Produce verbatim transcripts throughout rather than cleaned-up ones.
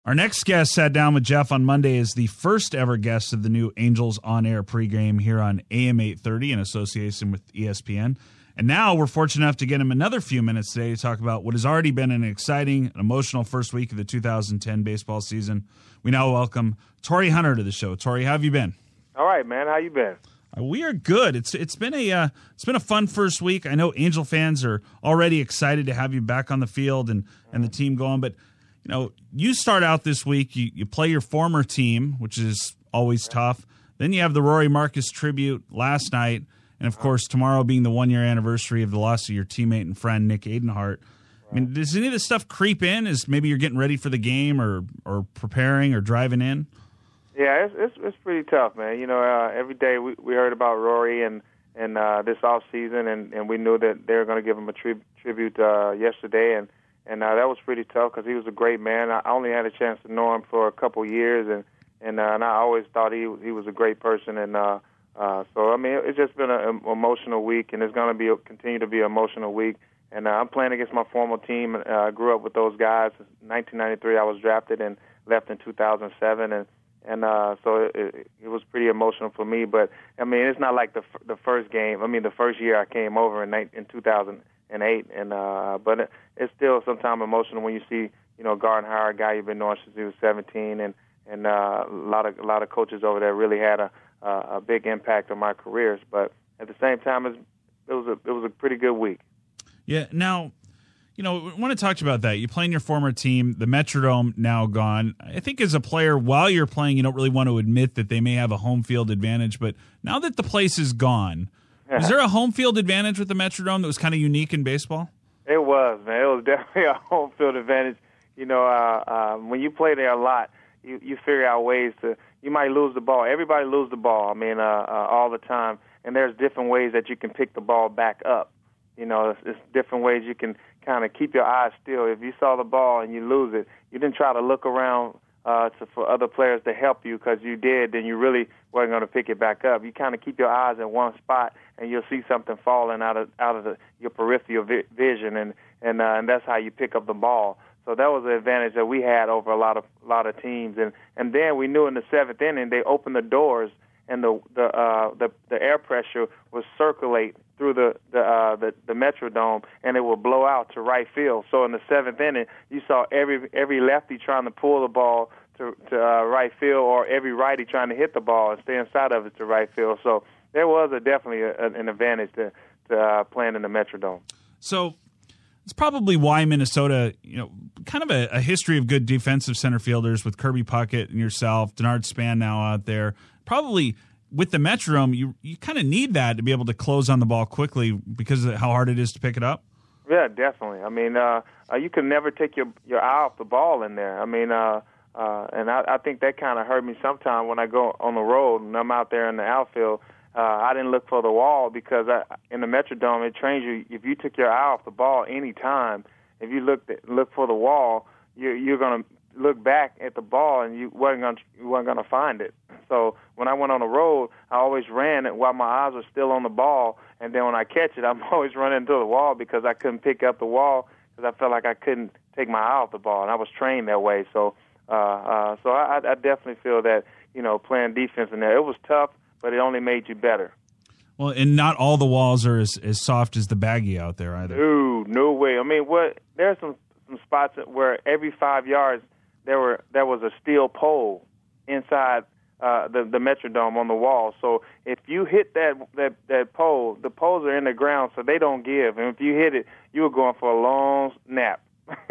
Our next guest sat down with Jeff on Monday as the first ever guest of the new Angels On Air pregame here on A M eight thirty in association with E S P N. And now we're fortunate enough to get him another few minutes today to talk about what has already been an exciting and emotional first week of the two thousand ten baseball season. We now welcome Torii Hunter to the show. Torii, how have you been? All right, man. How you been? Uh, we are good. It's it's been a uh, it's been a fun first week. I know Angel fans are already excited to have you back on the field and, and the team going, but you know, you start out this week, you, you play your former team, which is always tough. Then you have the Rory Marcus tribute last night, and, of course, tomorrow being the one-year anniversary of the loss of your teammate and friend, Nick Adenhart. I mean, does any of this stuff creep in as maybe you're getting ready for the game or, or preparing or driving in? Yeah, it's it's, it's pretty tough, man. You know, uh, every day we, we heard about Rory and, and uh, this off season, and, and we knew that they were going to give him a tri- tribute uh, yesterday, and And uh, that was pretty tough because he was a great man. I only had a chance to know him for a couple years, and and, uh, and I always thought he he was a great person. And uh, uh, so, I mean, it's just been an emotional week, and it's going to be continue to be an emotional week. And uh, I'm playing against my former team. Uh, I grew up with those guys. In nineteen ninety-three, I was drafted and left in two thousand seven, and and uh, so it, it was pretty emotional for me. But I mean, it's not like the the first game. I mean, the first year I came over in in two thousand. And eight, and uh, but it, it's still sometimes emotional when you see, you know, Garden Howard, a guy you've been knowing since he was seventeen, and and uh, a lot of a lot of coaches over there really had a a, a big impact on my careers. But at the same time, it was a it was a pretty good week. Yeah. Now, you know, I want to talk to you about that. You play in your former team, the Metrodome now gone. I think as a player, while you're playing, you don't really want to admit that they may have a home field advantage, but now that the place is gone. Is there a home field advantage with the Metrodome that was kind of unique in baseball? It was, man. It was definitely a home field advantage. You know, uh, uh, when you play there a lot, you, you figure out ways to – you might lose the ball. Everybody loses the ball, I mean, uh, uh, all the time. And there's different ways that you can pick the ball back up. You know, it's, it's different ways you can kind of keep your eyes still. If you saw the ball and you lose it, you didn't try to look around uh, to, for other players to help you, because you did, then you really weren't going to pick it back up. You kind of keep your eyes in one spot, and you'll see something falling out of out of the, your peripheral vi- vision, and and uh, and that's how you pick up the ball. So that was the advantage that we had over a lot of a lot of teams. And and then we knew in the seventh inning they opened the doors, and the the uh, the, the air pressure would circulate through the the, uh, the the Metrodome, and it would blow out to right field. So in the seventh inning, you saw every every lefty trying to pull the ball to to uh, right field, or every righty trying to hit the ball and stay inside of it to right field. So there was a, definitely a, an advantage to, to uh, playing in the Metrodome. So it's probably why Minnesota, you know, kind of a, a history of good defensive center fielders with Kirby Puckett and yourself, Denard Span now out there. Probably with the Metrodome, you you kind of need that to be able to close on the ball quickly because of how hard it is to pick it up. Yeah, definitely. I mean, uh, uh, you can never take your your eye off the ball in there. I mean, uh, uh, and I, I think that kind of hurt me sometimes when I go on the road and I'm out there in the outfield. Uh, I didn't look for the wall because I, in the Metrodome, it trains you. If you took your eye off the ball any time, if you looked at, look for the wall, you, you're going to look back at the ball and you wasn't going you weren't going to find it. So when I went on the road, I always ran it while my eyes were still on the ball, and then when I catch it, I'm always running into the wall because I couldn't pick up the wall because I felt like I couldn't take my eye off the ball, and I was trained that way. So, uh, uh, so I, I definitely feel that, you know, playing defense in there, it was tough, but it only made you better. Well, and not all the walls are as, as soft as the baggy out there either. No, no way. I mean, what? There's some, some spots where every five yards there were there was a steel pole inside uh, the the Metrodome on the wall. So if you hit that, that that pole, the poles are in the ground, so they don't give. And if you hit it, you were going for a long nap.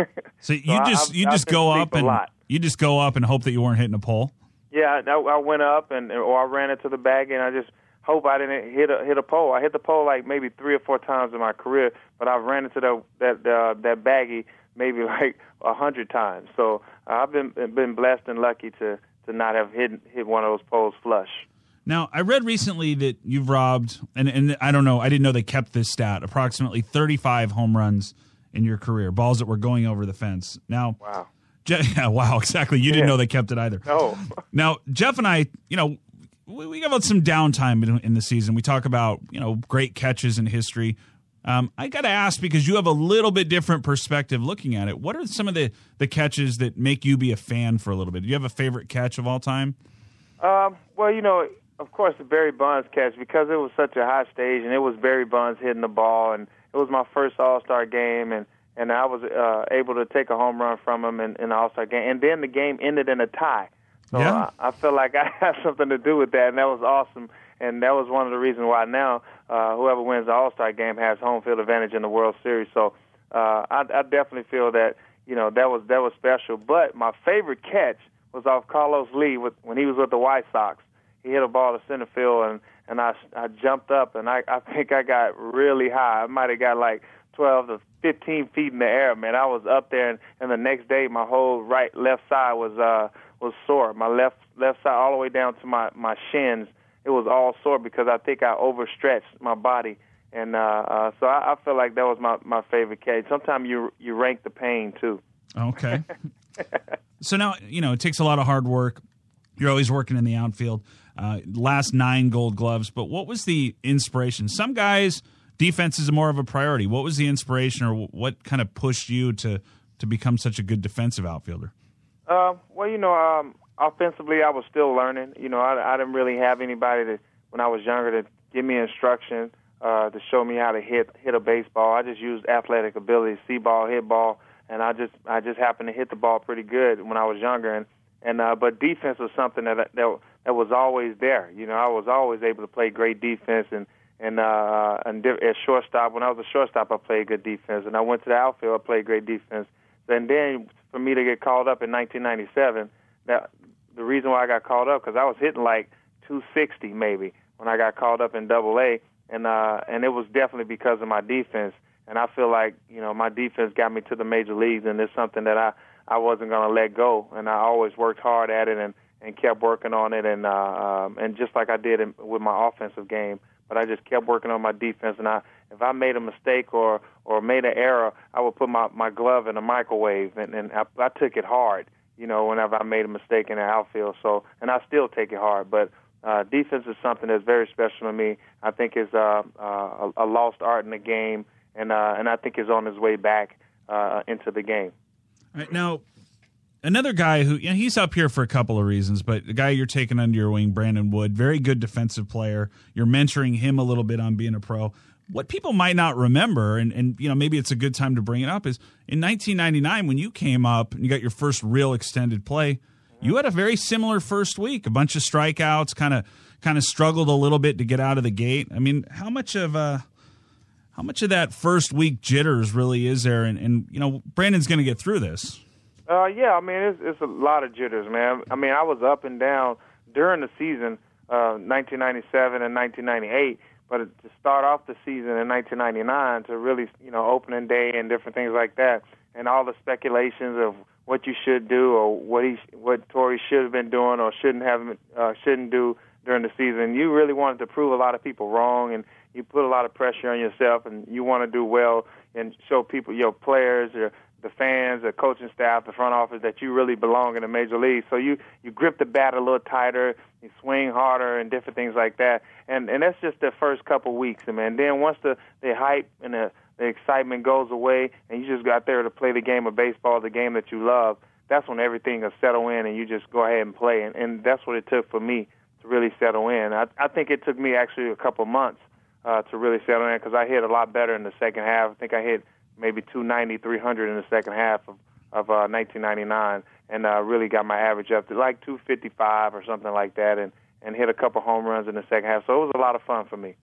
So you so just I, you I, just I go up and you just go up and hope that you weren't hitting a pole. Yeah, I, I went up and or I ran into the bag, and I just hope I didn't hit a hit a pole. I hit the pole like maybe three or four times in my career, but I've ran into the, that uh, that baggie maybe like a hundred times. So uh, I've been been blessed and lucky to, to not have hit hit one of those poles flush. Now, I read recently that you've robbed, and, and I don't know, I didn't know they kept this stat, approximately thirty-five home runs in your career, balls that were going over the fence. Now, wow. Yeah, wow, exactly. You didn't yeah. know they kept it either. No. Now, Jeff and I, you know, we, we give out some downtime in, in the season. We talk about, you know, great catches in history. Um, I got to ask, because you have a little bit different perspective looking at it. What are some of the, the catches that make you be a fan for a little bit? Do you have a favorite catch of all time? Um, well, you know, of course, the Barry Bonds catch, because it was such a high stage, and it was Barry Bonds hitting the ball, and it was my first All-Star game, and, and I was uh, able to take a home run from him in, in the All-Star game. And then the game ended in a tie. So yeah. I, I feel like I had something to do with that, and that was awesome. And that was one of the reasons why now uh, whoever wins the All-Star game has home field advantage in the World Series. So uh, I, I definitely feel that, you know, that was that was special. But my favorite catch was off Carlos Lee with, when he was with the White Sox. He hit a ball to center field, and, and I, I jumped up, and I, I think I got really high. I might have got like twelve to fifteen feet in the air, man. I was up there, and, and the next day my whole right, left side was uh, was sore. My left left side all the way down to my, my shins. It was all sore because I think I overstretched my body, and uh, uh, so I, I feel like that was my, my favorite catch. Sometimes you you rank the pain too. Okay. So now, you know, it takes a lot of hard work. You're always working in the outfield. Uh, last nine Gold Gloves, but what was the inspiration? Some guys, defense is more of a priority. What was the inspiration, or what kind of pushed you to to become such a good defensive outfielder? Uh, well, you know, um, offensively, I was still learning. You know, I, I didn't really have anybody to, when I was younger, to give me instruction, uh, to show me how to hit hit a baseball. I just used athletic ability, see ball, hit ball, and I just I just happened to hit the ball pretty good when I was younger. And and uh, but defense was something that that that was always there. You know, I was always able to play great defense, and and uh, and at shortstop, when I was a shortstop, I played good defense, and I went to the outfield, I played great defense. And then for me to get called up in nineteen ninety-seven, that the reason why I got called up, because I was hitting like two sixty maybe when I got called up in Double A, and uh, and it was definitely because of my defense. And I feel like, you know, my defense got me to the major leagues, and it's something that I, I wasn't going to let go. And I always worked hard at it and, and kept working on it, and uh, um, and just like I did in, with my offensive game. But I just kept working on my defense, and I, if I made a mistake or, or made an error, I would put my, my glove in a microwave, and, and I, I took it hard, you know, whenever I made a mistake in the outfield. So, and I still take it hard. But uh, defense is something that's very special to me. I think it's uh, uh, a, a lost art in the game, and uh, and I think is on his way back uh, into the game. All right, now, another guy who, you know, he's up here for a couple of reasons, but the guy you're taking under your wing, Brandon Wood, very good defensive player. You're mentoring him a little bit on being a pro. What people might not remember, and, and you know, maybe it's a good time to bring it up, is in nineteen ninety-nine when you came up and you got your first real extended play, you had a very similar first week, a bunch of strikeouts, kind of kind of struggled a little bit to get out of the gate. I mean, how much of uh, how much of that first week jitters really is there? And, and you know, Brandon's going to get through this. Uh, yeah, I mean, it's, it's a lot of jitters, man. I mean, I was up and down during the season, uh, nineteen ninety-seven and nineteen ninety-eight, but to start off the season in nineteen ninety-nine to really, you know, opening day and different things like that, and all the speculations of what you should do or what he, what Torey should have been doing or shouldn't have, uh, shouldn't do during the season. You really wanted to prove a lot of people wrong, and you put a lot of pressure on yourself, and you want to do well and show people, your players, your the fans, the coaching staff, the front office, that you really belong in the major league. So you, you grip the bat a little tighter, you swing harder, and different things like that. And and that's just the first couple weeks, and man. Then once the, the hype and the, the excitement goes away, and you just got there to play the game of baseball, the game that you love, that's when everything will settle in, and you just go ahead and play. And, and that's what it took for me to really settle in. I, I think it took me actually a couple months uh, to really settle in, because I hit a lot better in the second half. I think I hit maybe two ninety, three hundred in the second half of, of uh, nineteen ninety-nine, and uh, really got my average up to like two fifty-five or something like that, and, and hit a couple home runs in the second half. So it was a lot of fun for me.